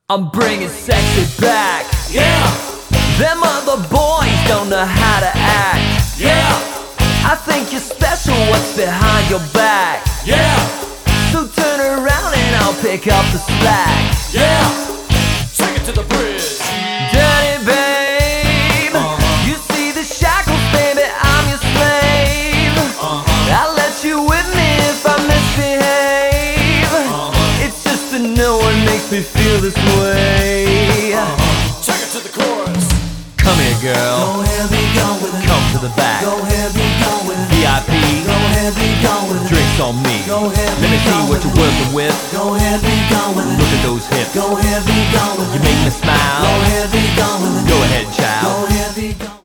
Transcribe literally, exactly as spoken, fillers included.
I'm bringing sexy back. Yeah, Them other boys don't know how to act. yeah, I think you're special, what's behind your back? yeah, So turn around and I'll pick up the slack. yeah. Take it to the bridge. Dirty babe, Uh-huh. you see the shackles, baby, I'm your slave. Uh-huh. I'll let you with me if I misbehave. Uh-huh. It's just that no one makes me feel this way. Uh-huh. Take it to the chorus. Come here, girl, Go ahead, be gone with it. come to the back. Go ahead, be gone with it. V I P, Go ahead, be gone with it. drinks on me. Go ahead, Let me be see gone what with you're it. working with. Go ahead, be gone with it. Look at those hips. Go ahead, be gone with it. You make me smile. Go ahead, be gone with it. Go ahead, child. Go ahead, be gone.